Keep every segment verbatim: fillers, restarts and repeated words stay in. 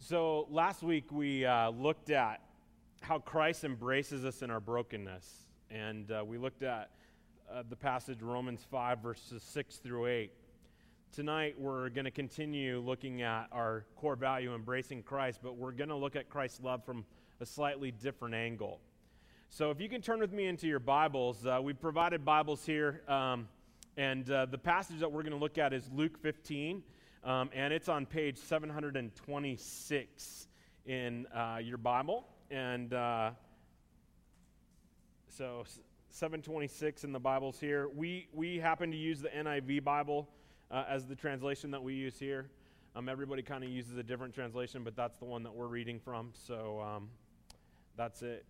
So last week we uh, looked at how Christ embraces us in our brokenness, and uh, we looked at uh, the passage Romans five, verses six through eight. Tonight we're going to continue looking at our core value, embracing Christ, but we're going to look at Christ's love from a slightly different angle. So if you can turn with me into your Bibles, uh, we've provided Bibles here, um, and uh, the passage that we're going to look at is Luke fifteen. Um, and it's on page seven hundred twenty-six in uh, your Bible. And uh, so seven twenty-six in the Bibles here. We we happen to use the N I V Bible uh, as the translation that we use here. Um, everybody kind of uses a different translation, but that's the one that we're reading from. So um, that's it.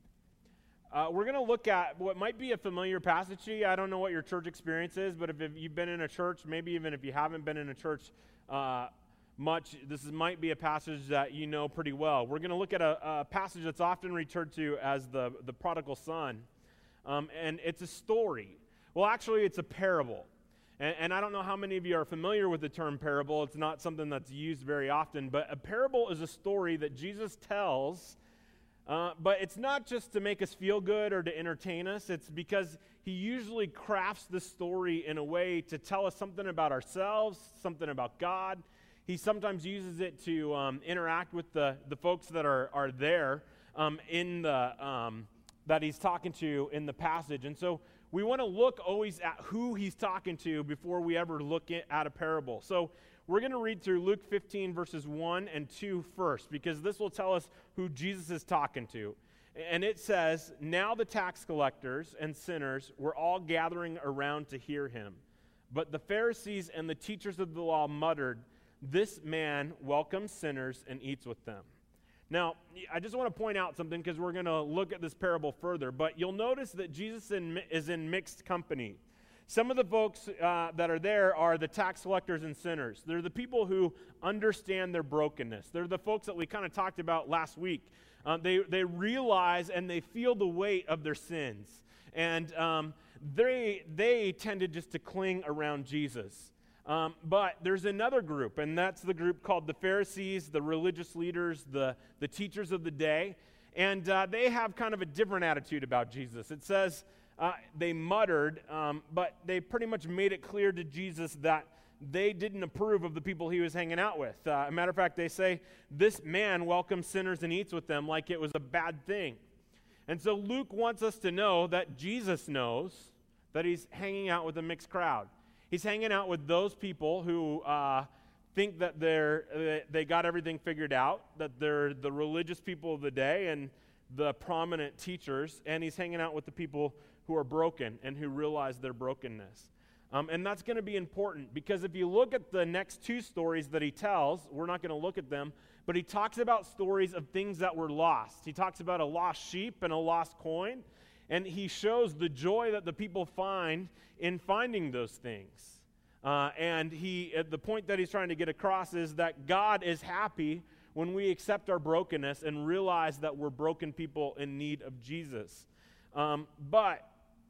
Uh, we're going to look at what might be a familiar passage to you. I don't know what your church experience is, but if, if you've been in a church, maybe even if you haven't been in a church uh, much, this is, might be a passage that you know pretty well. We're going to look at a, a passage that's often referred to as the, the prodigal son, um, and it's a story. Well, actually, it's a parable. And, and I don't know how many of you are familiar with the term parable. It's not something that's used very often, but a parable is a story that Jesus tells. Uh, but it's not just to make us feel good or to entertain us. It's because he usually crafts the story in a way to tell us something about ourselves, something about God. He sometimes uses it to um, interact with the, the folks that are, are there um, in the um, that he's talking to in the passage. And so we want to look always at who he's talking to before we ever look at a parable. So we're going to read through Luke fifteen, verses one and two first, because this will tell us who Jesus is talking to. And it says, "Now the tax collectors and sinners were all gathering around to hear him. But the Pharisees and the teachers of the law muttered, 'This man welcomes sinners and eats with them.'" Now, I just want to point out something because we're going to look at this parable further. But you'll notice that Jesus in, is in mixed company. Some of the folks uh, that are there are the tax collectors and sinners. They're the people who understand their brokenness. They're the folks that we kind of talked about last week. Uh, they, they realize and they feel the weight of their sins. And um, they, they tended just to cling around Jesus. Um, but there's another group, and that's the group called the Pharisees, the religious leaders, the, the teachers of the day. And uh, they have kind of a different attitude about Jesus. It says, Uh, they muttered, um, but they pretty much made it clear to Jesus that they didn't approve of the people he was hanging out with. Uh, a matter of fact, they say, "This man welcomes sinners and eats with them," like it was a bad thing. And so Luke wants us to know that Jesus knows that he's hanging out with a mixed crowd. He's hanging out with those people who uh, think that they're they got everything figured out, that they're the religious people of the day and the prominent teachers, and he's hanging out with the people who are broken and who realize their brokenness. Um, and that's going to be important because if you look at the next two stories that he tells, we're not going to look at them, but he talks about stories of things that were lost. He talks about a lost sheep and a lost coin, and he shows the joy that the people find in finding those things. Uh, and he, uh, the point that he's trying to get across is that God is happy when we accept our brokenness and realize that we're broken people in need of Jesus. Um, but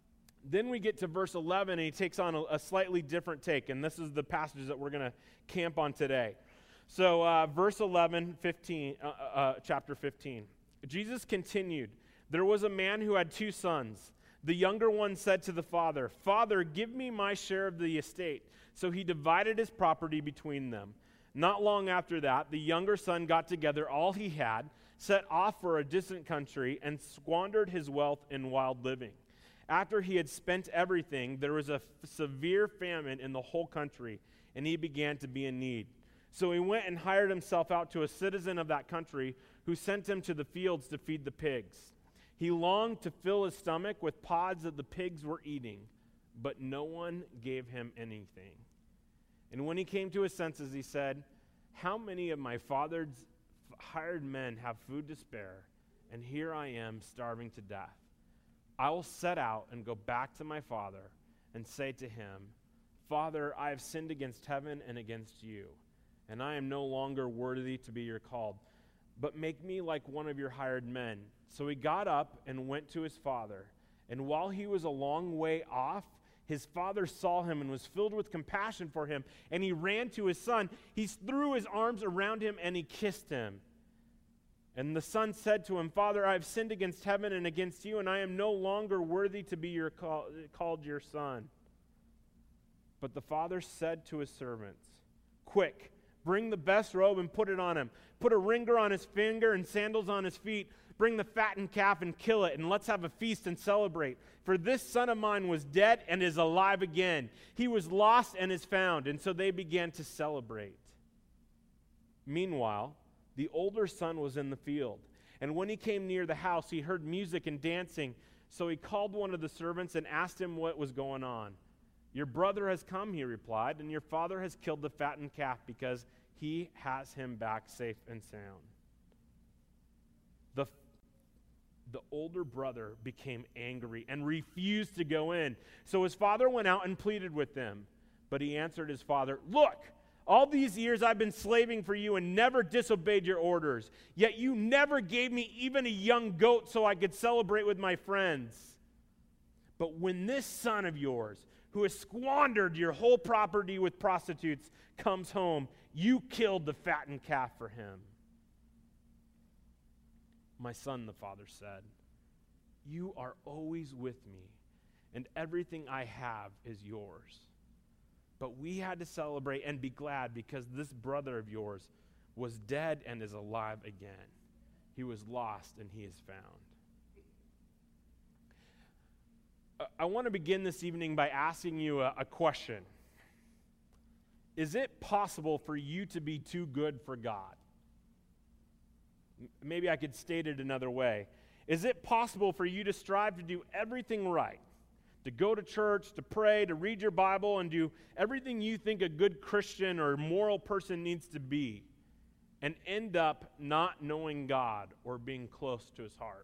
then we get to verse eleven, and he takes on a, a slightly different take, and this is the passage that we're going to camp on today. So uh, verse eleven, fifteen, uh, uh, chapter fifteen. Jesus continued, "There was a man who had two sons. The younger one said to the father, 'Father, give me my share of the estate.' So he divided his property between them. Not long after that, the younger son got together all he had, set off for a distant country, and squandered his wealth in wild living. After he had spent everything, there was a f- severe famine in the whole country, and he began to be in need. So he went and hired himself out to a citizen of that country, who sent him to the fields to feed the pigs. He longed to fill his stomach with pods that the pigs were eating, but no one gave him anything. And when he came to his senses, he said, 'How many of my father's hired men have food to spare, and here I am starving to death? I will set out and go back to my father and say to him, Father, I have sinned against heaven and against you, and I am no longer worthy to be your called, but make me like one of your hired men.' So he got up and went to his father, and while he was a long way off, His father saw him and was filled with compassion for him, and he ran to his son. He threw his arms around him and he kissed him. And the son said to him, Father, I have sinned against heaven and against you, and I am no longer worthy to be your call, called your son. But the father said to his servants, Quick, bring the best robe and put it on him. Put a ring on his finger and sandals on his feet. Bring the fattened calf and kill it, and let's have a feast and celebrate. For this son of mine was dead and is alive again. He was lost and is found. And so they began to celebrate. Meanwhile, the older son was in the field. And when he came near the house, he heard music and dancing. So he called one of the servants and asked him what was going on. Your brother has come, he replied, and your father has killed the fattened calf because he has him back safe and sound. The The older brother became angry and refused to go in. So his father went out and pleaded with them. But he answered his father, Look, all these years I've been slaving for you and never disobeyed your orders. Yet you never gave me even a young goat so I could celebrate with my friends. But when this son of yours, who has squandered your whole property with prostitutes, comes home, you killed the fattened calf for him. My son, the father said, you are always with me, and everything I have is yours. But we had to celebrate and be glad because this brother of yours was dead and is alive again. He was lost and he is found. Uh, I want to begin this evening by asking you a, a question. Is it possible for you to be too good for God? M- maybe I could state it another way. Is it possible for you to strive to do everything right? To go to church, to pray, to read your Bible, and do everything you think a good Christian or moral person needs to be, and end up not knowing God or being close to his heart?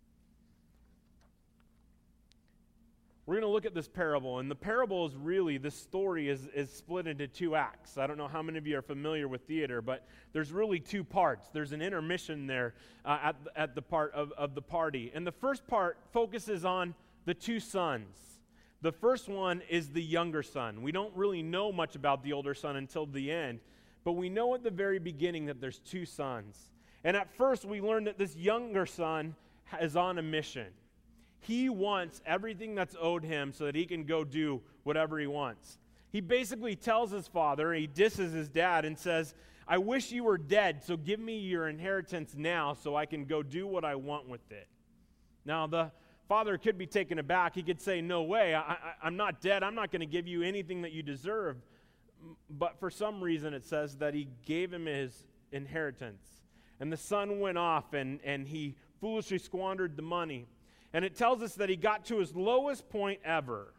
We're going to look at this parable, and the parable is really, this story is, is split into two acts. I don't know how many of you are familiar with theater, but there's really two parts. There's an intermission there uh, at, at the part of, of the party. And the first part focuses on the two sons. The first one is the younger son. We don't really know much about the older son until the end, but we know at the very beginning that there's two sons. And at first we learn that this younger son is on a mission. He wants everything that's owed him so that he can go do whatever he wants. He basically tells his father, he disses his dad and says, I wish you were dead, so give me your inheritance now so I can go do what I want with it. Now the father could be taken aback. He could say, no way, I, I, I'm not dead. I'm not going to give you anything that you deserve. But for some reason it says that he gave him his inheritance. And the son went off and, and he foolishly squandered the money. And it tells us that he got to his lowest point ever.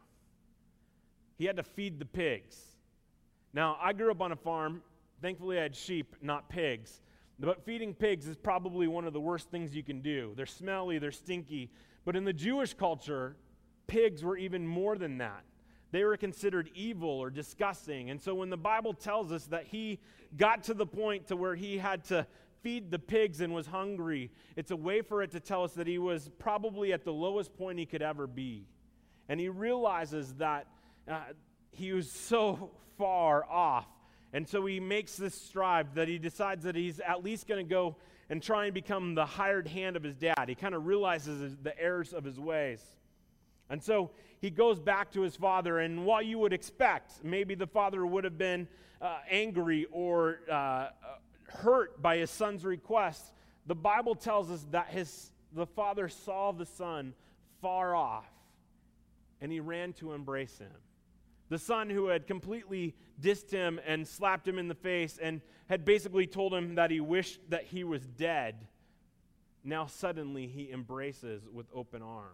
He had to feed the pigs. Now, I grew up on a farm. Thankfully, I had sheep, not pigs. But feeding pigs is probably one of the worst things you can do. They're smelly, they're stinky. But in the Jewish culture, pigs were even more than that. They were considered evil or disgusting. And so when the Bible tells us that he got to the point to where he had to feed the pigs and was hungry, it's a way for it to tell us that he was probably at the lowest point he could ever be. And he realizes that uh, he was so far off. And so he makes this strive that he decides that he's at least going to go and try and become the hired hand of his dad. He kind of realizes the errors of his ways. And so he goes back to his father, and what you would expect, maybe the father would have been uh, angry or uh, hurt by his son's request. The Bible tells us that his the father saw the son far off, and he ran to embrace him. The son who had completely dissed him and slapped him in the face and had basically told him that he wished that he was dead, now suddenly he embraces with open arms.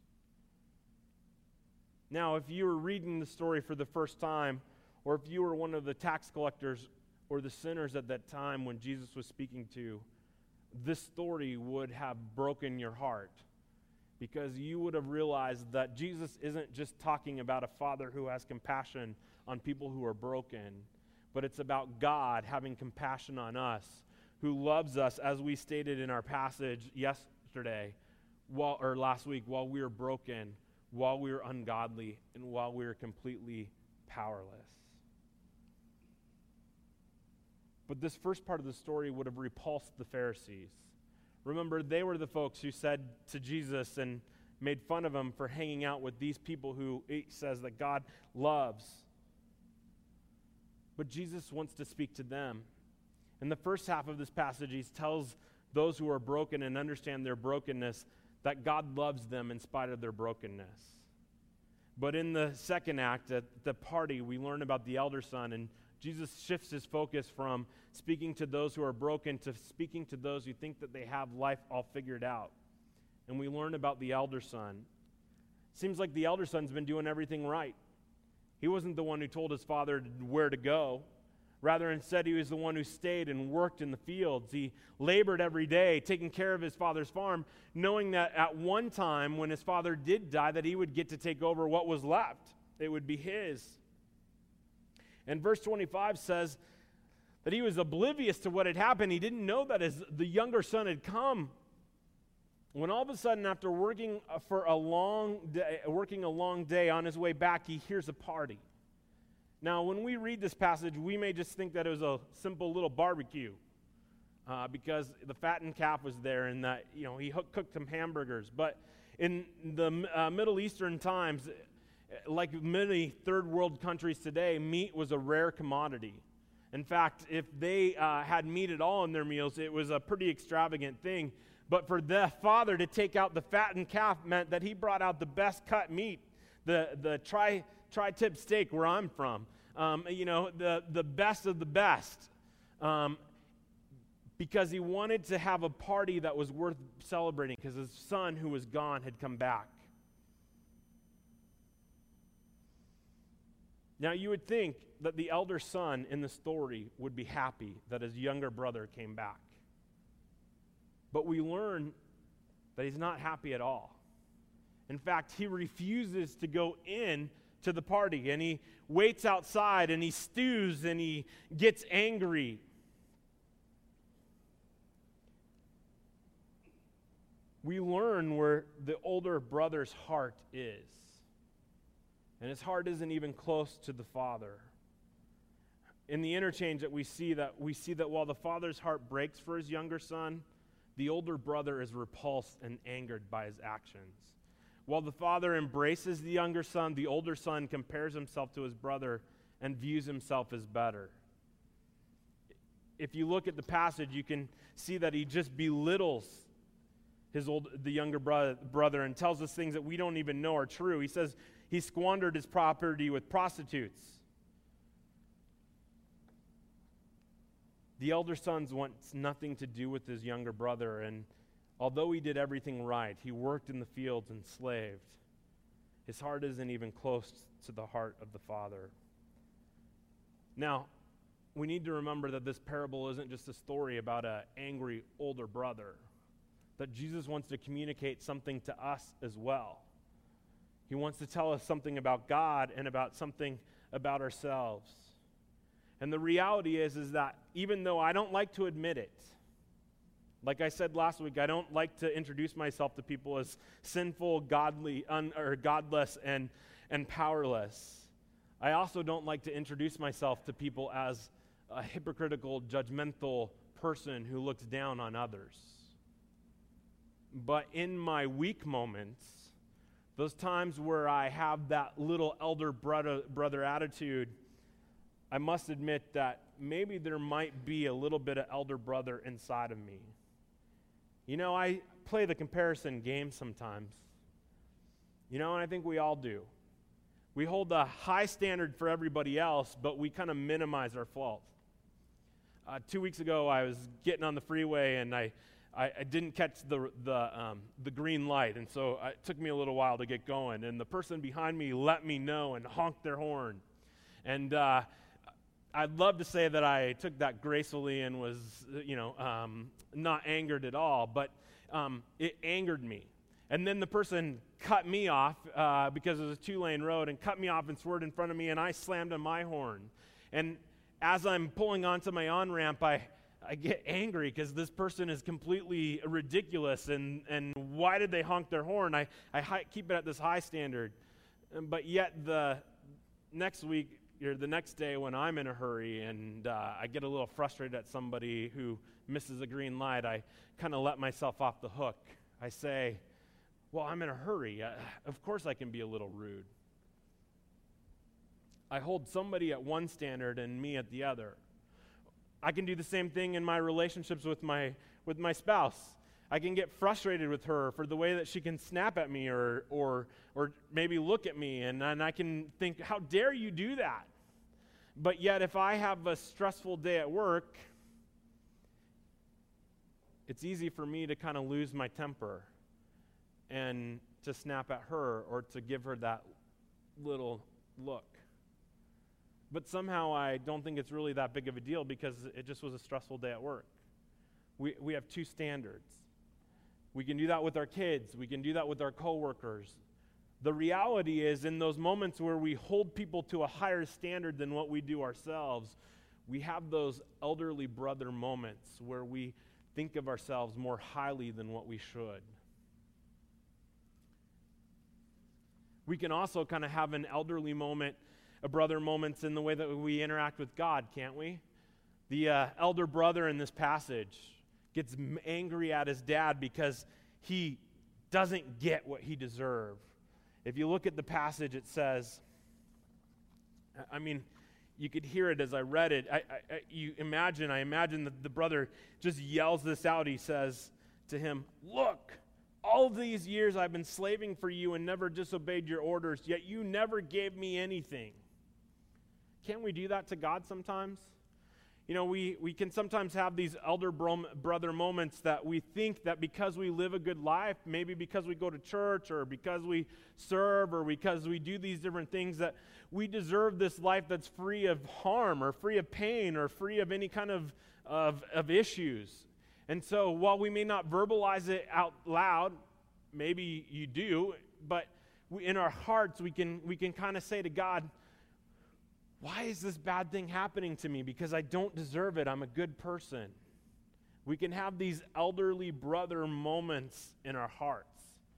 Now, if you were reading the story for the first time, or if you were one of the tax collectors or the sinners at that time when Jesus was speaking to, this story would have broken your heart, because you would have realized that Jesus isn't just talking about a father who has compassion on people who are broken, but it's about God having compassion on us, who loves us, as we stated in our passage yesterday, while, or last week, while we were broken, while we were ungodly and while we were completely powerless. But this first part of the story would have repulsed the Pharisees. Remember, they were the folks who said to Jesus and made fun of him for hanging out with these people who he says that God loves. But Jesus wants to speak to them. In the first half of this passage, he tells those who are broken and understand their brokenness that God loves them in spite of their brokenness. But in the second act, at the party, we learn about the elder son, and Jesus shifts his focus from speaking to those who are broken to speaking to those who think that they have life all figured out. And we learn about the elder son. Seems like the elder son's been doing everything right. He wasn't the one who told his father where to go. Rather, instead, he was the one who stayed and worked in the fields. He labored every day, taking care of his father's farm, knowing that at one time, when his father did die, that he would get to take over what was left. It would be his. And verse twenty-five says that he was oblivious to what had happened. He didn't know that his, the younger son had come. When all of a sudden, after working for a long day, working a long day on his way back, he hears a party. Now, when we read this passage, we may just think that it was a simple little barbecue uh, because the fattened calf was there and that, you know, he hook, cooked some hamburgers. But in the uh, Middle Eastern times, like many third world countries today, meat was a rare commodity. In fact, if they uh, had meat at all in their meals, it was a pretty extravagant thing. But for the father to take out the fattened calf meant that he brought out the best cut meat, the the tri tri-tip steak where I'm from, um, you know, the the best of the best, um, because he wanted to have a party that was worth celebrating because his son who was gone had come back. Now you would think that the elder son in the story would be happy that his younger brother came back. But we learn that he's not happy at all. In fact, he refuses to go in to the party, and he waits outside, and he stews, and he gets angry. We learn where the older brother's heart is. And his heart isn't even close to the father. In the interchange that we see that we see that while the father's heart breaks for his younger son, the older brother is repulsed and angered by his actions. While the father embraces the younger son, the older son compares himself to his brother and views himself as better. If you look at the passage, you can see that he just belittles his old, the younger bro- brother and tells us things that we don't even know are true. He says he squandered his property with prostitutes. The elder son wants nothing to do with his younger brother, and although he did everything right, he worked in the fields and slaved, his heart isn't even close to the heart of the father. Now, we need to remember that this parable isn't just a story about an angry older brother, that Jesus wants to communicate something to us as well. He wants to tell us something about God and about something about ourselves. And the reality is, is that even though I don't like to admit it, like I said last week, I don't like to introduce myself to people as sinful, godly, un, or godless, and, and powerless. I also don't like to introduce myself to people as a hypocritical, judgmental person who looks down on others. But in my weak moments, those times where I have that little elder brother, brother attitude, I must admit that maybe there might be a little bit of elder brother inside of me. You know, I play the comparison game sometimes. You know, and I think we all do. We hold a high standard for everybody else, but we kind of minimize our faults. Uh, two weeks ago, I was getting on the freeway, and I, I, I didn't catch the the um, the green light, and so it took me a little while to get going. And the person behind me let me know and honked their horn. And uh, I'd love to say that I took that gracefully and was, you know, um, not angered at all, but um, it angered me. And then the person cut me off uh, because it was a two-lane road and cut me off and swerved in front of me, and I slammed on my horn. And as I'm pulling onto my on-ramp, I, I get angry because this person is completely ridiculous, and, and why did they honk their horn? I, I hi- keep it at this high standard. But yet the next week, or the next day when I'm in a hurry and uh, I get a little frustrated at somebody who misses a green light, I kind of let myself off the hook. I say, well, I'm in a hurry. Uh, of course I can be a little rude. I hold somebody at one standard and me at the other. I can do the same thing in my relationships with my with my spouse. I can get frustrated with her for the way that she can snap at me or or or maybe look at me, and, and I can think, how dare you do that? But yet if I have a stressful day at work, it's easy for me to kind of lose my temper and to snap at her or to give her that little look. But somehow I don't think it's really that big of a deal because it just was a stressful day at work. We we have two standards. We can do that with our kids. We can do that with our coworkers. The reality is, in those moments where we hold people to a higher standard than what we do ourselves, we have those elderly brother moments where we think of ourselves more highly than what we should. We can also kind of have an elderly moment, a brother moments in the way that we interact with God, can't we? The uh, elder brother in this passage gets m- angry at his dad because he doesn't get what he deserved. If you look at the passage, it says, I mean, you could hear it as I read it. I, I, I, you imagine, I imagine that the brother just yells this out. He says to him, look, all of these years I've been slaving for you and never disobeyed your orders, yet you never gave me anything. Can't we do that to God sometimes? You know, we, we can sometimes have these elder bro- brother moments that we think that because we live a good life, maybe because we go to church or because we serve or because we do these different things, that we deserve this life that's free of harm or free of pain or free of any kind of, of, of issues. And so while we may not verbalize it out loud, maybe you do, but we, in our hearts we can we can kind of say to God, why is this bad thing happening to me? Because I don't deserve it. I'm a good person. We can have these elderly brother moments in our hearts.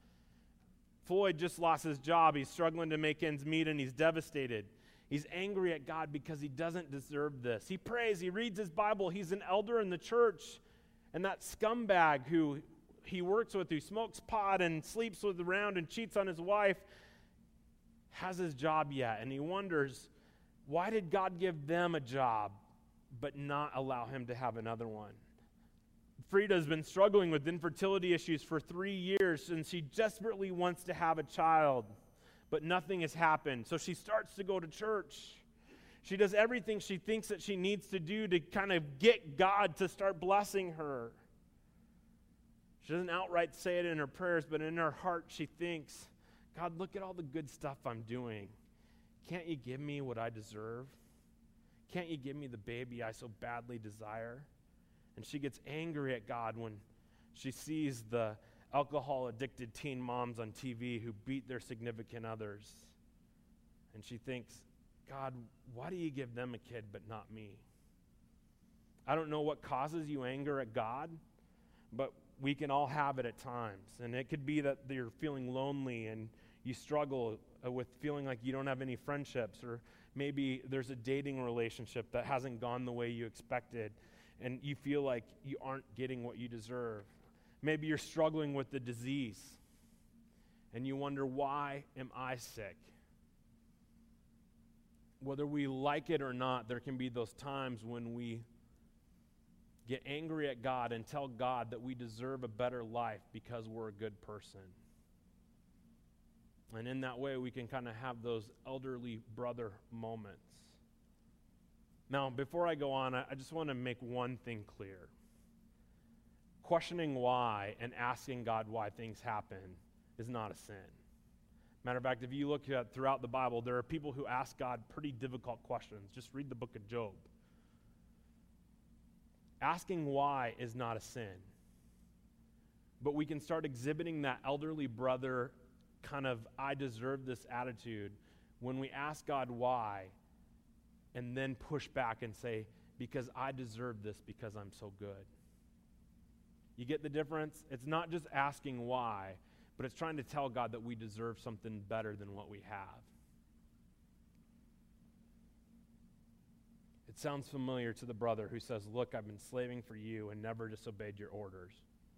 Floyd just lost his job. He's struggling to make ends meet, and he's devastated. He's angry at God because he doesn't deserve this. He prays. He reads his Bible. He's an elder in the church. And that scumbag who he works with, who smokes pot and sleeps with around and cheats on his wife, has his job yet. And he wonders, why did God give them a job but not allow him to have another one? Frida's been struggling with infertility issues for three years, and she desperately wants to have a child, but nothing has happened. So she starts to go to church. She does everything she thinks that she needs to do to kind of get God to start blessing her. She doesn't outright say it in her prayers, but in her heart she thinks, God, look at all the good stuff I'm doing. Can't you give me what I deserve? Can't you give me the baby I so badly desire? And she gets angry at God when she sees the alcohol-addicted teen moms on T V who beat their significant others. And she thinks, God, why do you give them a kid but not me? I don't know what causes you anger at God, but we can all have it at times. And it could be that you're feeling lonely and you struggle with feeling like you don't have any friendships, or maybe there's a dating relationship that hasn't gone the way you expected, and you feel like you aren't getting what you deserve. Maybe you're struggling with the disease, and you wonder, why am I sick? Whether we like it or not, there can be those times when we get angry at God and tell God that we deserve a better life because we're a good person. And in that way, we can kind of have those elderly brother moments. Now, before I go on, I, I just want to make one thing clear. Questioning why and asking God why things happen is not a sin. Matter of fact, if you look at throughout the Bible, there are people who ask God pretty difficult questions. Just read the book of Job. Asking why is not a sin. But we can start exhibiting that elderly brother kind of I deserve this attitude when we ask God why and then push back and say, because I deserve this because I'm so good. You get the difference? It's not just asking why, but it's trying to tell God that we deserve something better than what we have. It sounds familiar to the brother who says, look, I've been slaving for you and never disobeyed your orders.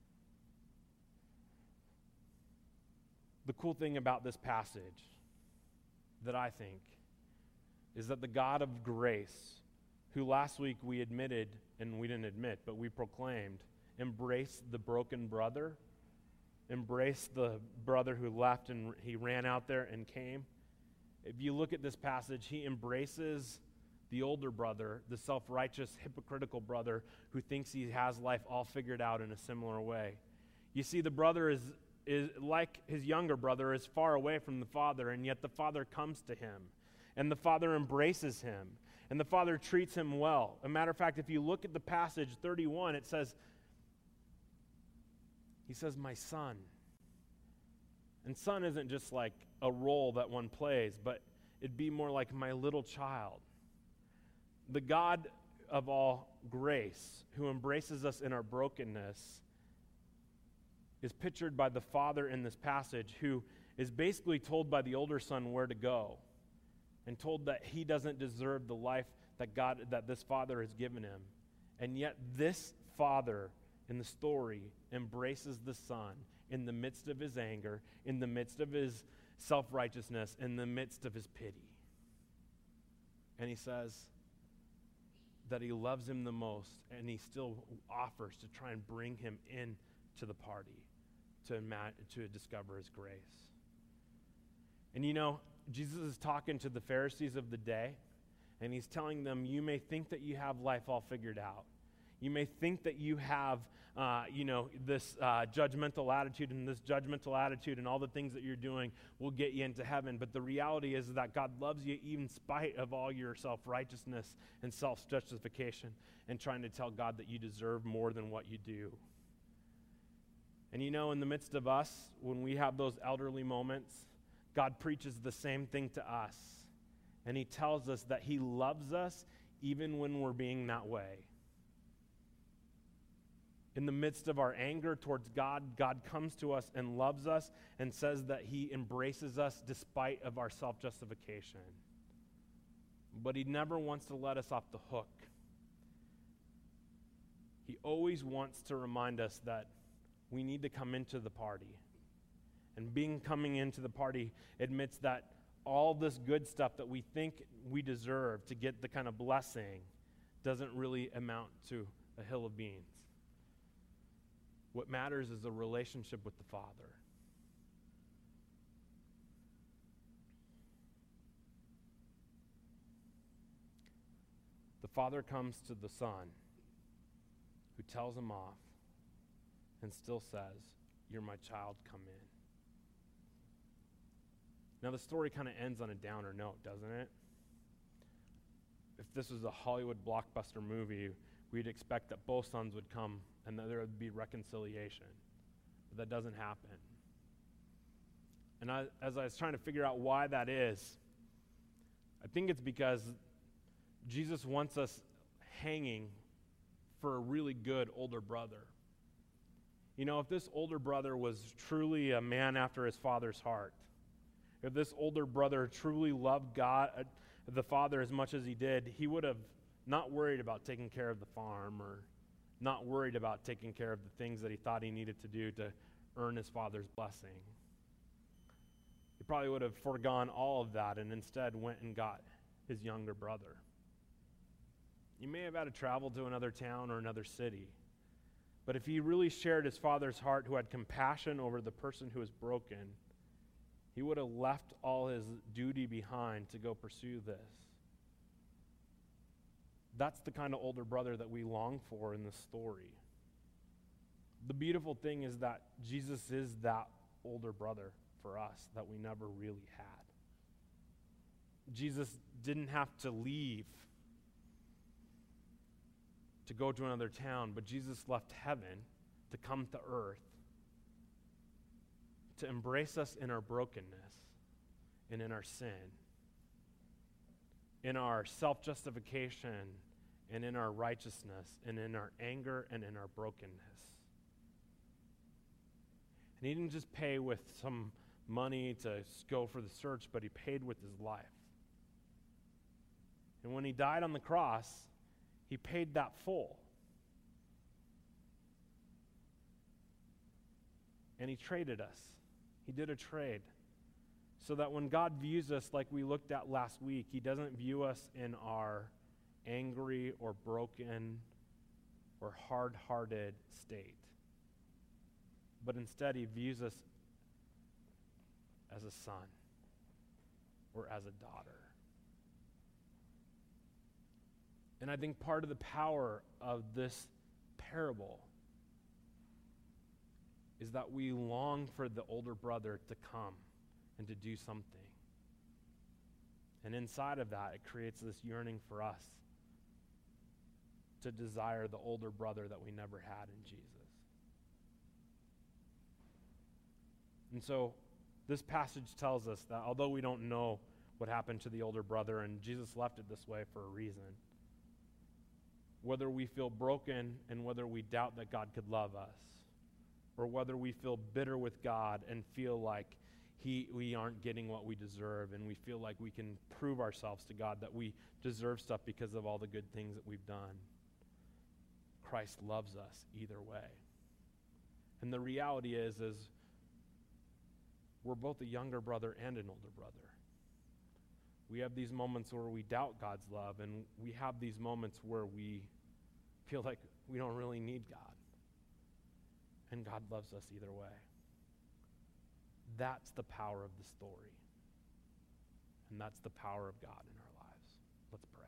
The cool thing about this passage that I think is that the God of grace, who last week we admitted, and we didn't admit, but we proclaimed, embraced the broken brother, embraced the brother who left and he ran out there and came. If you look at this passage, he embraces the older brother, the self-righteous, hypocritical brother who thinks he has life all figured out in a similar way. You see, the brother is, is like his younger brother, is far away from the father, and yet the father comes to him, and the father embraces him, and the father treats him well. As a matter of fact, if you look at the passage thirty-one, it says, he says, my son. And son isn't just like a role that one plays, but it'd be more like my little child. The God of all grace, who embraces us in our brokenness, is pictured by the father in this passage, who is basically told by the older son where to go, and told that he doesn't deserve the life that God, that this father has given him. And yet this father in the story embraces the son in the midst of his anger, in the midst of his self-righteousness, in the midst of his pity. And he says that he loves him the most, and he still offers to try and bring him in to the party to, ima- to discover his grace. And you know, Jesus is talking to the Pharisees of the day, and he's telling them, you may think that you have life all figured out. You may think that you have, uh, you know, this uh, judgmental attitude, and this judgmental attitude and all the things that you're doing will get you into heaven. But the reality is that God loves you even in spite of all your self-righteousness and self-justification, and trying to tell God that you deserve more than what you do. And you know, in the midst of us, when we have those elderly moments, God preaches the same thing to us. And he tells us that he loves us even when we're being that way. In the midst of our anger towards God, God comes to us and loves us and says that he embraces us despite of our self-justification. But he never wants to let us off the hook. He always wants to remind us that we need to come into the party. And being coming into the party admits that all this good stuff that we think we deserve to get the kind of blessing doesn't really amount to a hill of beans. What matters is a relationship with the Father. The Father comes to the Son, who tells him off and still says, "You're my child, come in." Now the story kind of ends on a downer note, doesn't it? If this was a Hollywood blockbuster movie, we'd expect that both sons would come and that there would be reconciliation. But that doesn't happen. And I, as I was trying to figure out why that is, I think it's because Jesus wants us hanging for a really good older brother. You know, if this older brother was truly a man after his father's heart, if this older brother truly loved God, uh, the Father as much as he did, he would have not worried about taking care of the farm or not worried about taking care of the things that he thought he needed to do to earn his father's blessing. He probably would have foregone all of that and instead went and got his younger brother. He may have had to travel to another town or another city, but if he really shared his father's heart, who had compassion over the person who was broken, he would have left all his duty behind to go pursue this. That's the kind of older brother that we long for in this story. The beautiful thing is that Jesus is that older brother for us that we never really had. Jesus didn't have to leave to go to another town, but Jesus left heaven to come to earth to embrace us in our brokenness and in our sin, in our self-justification and in our righteousness and in our anger and in our brokenness. And he didn't just pay with some money to go for the search, but he paid with his life. And when he died on the cross, he paid that full. And he traded us. He did a trade. So that when God views us like we looked at last week, he doesn't view us in our angry or broken or hard-hearted state. But instead, he views us as a son or as a daughter. And I think part of the power of this parable is that we long for the older brother to come and to do something. And inside of that, it creates this yearning for us to desire the older brother that we never had in Jesus. And so this passage tells us that although we don't know what happened to the older brother, and Jesus left it this way for a reason, whether we feel broken and whether we doubt that God could love us, or whether we feel bitter with God and feel like he, we aren't getting what we deserve, and we feel like we can prove ourselves to God that we deserve stuff because of all the good things that we've done, Christ loves us either way. And the reality is, is we're both a younger brother and an older brother. We have these moments where we doubt God's love, and we have these moments where we feel like we don't really need God. And God loves us either way. That's the power of the story. And that's the power of God in our lives. Let's pray.